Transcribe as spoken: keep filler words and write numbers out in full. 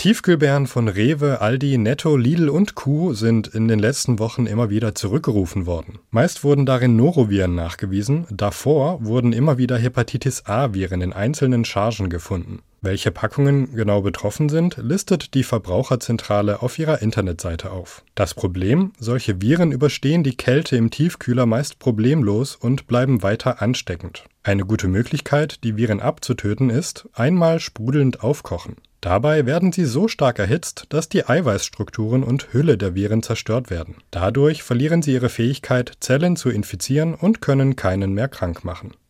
Tiefkühlbeeren von Rewe, Aldi, Netto, Lidl und Co. sind in den letzten Wochen immer wieder zurückgerufen worden. Meist wurden darin Noroviren nachgewiesen, davor wurden immer wieder Hepatitis-A-Viren in einzelnen Chargen gefunden. Welche Packungen genau betroffen sind, listet die Verbraucherzentrale auf ihrer Internetseite auf. Das Problem: Solche Viren überstehen die Kälte im Tiefkühler meist problemlos und bleiben weiter ansteckend. Eine gute Möglichkeit, die Viren abzutöten, ist: einmal sprudelnd aufkochen. Dabei werden sie so stark erhitzt, dass die Eiweißstrukturen und Hülle der Viren zerstört werden. Dadurch verlieren sie ihre Fähigkeit, Zellen zu infizieren und können keinen mehr krank machen.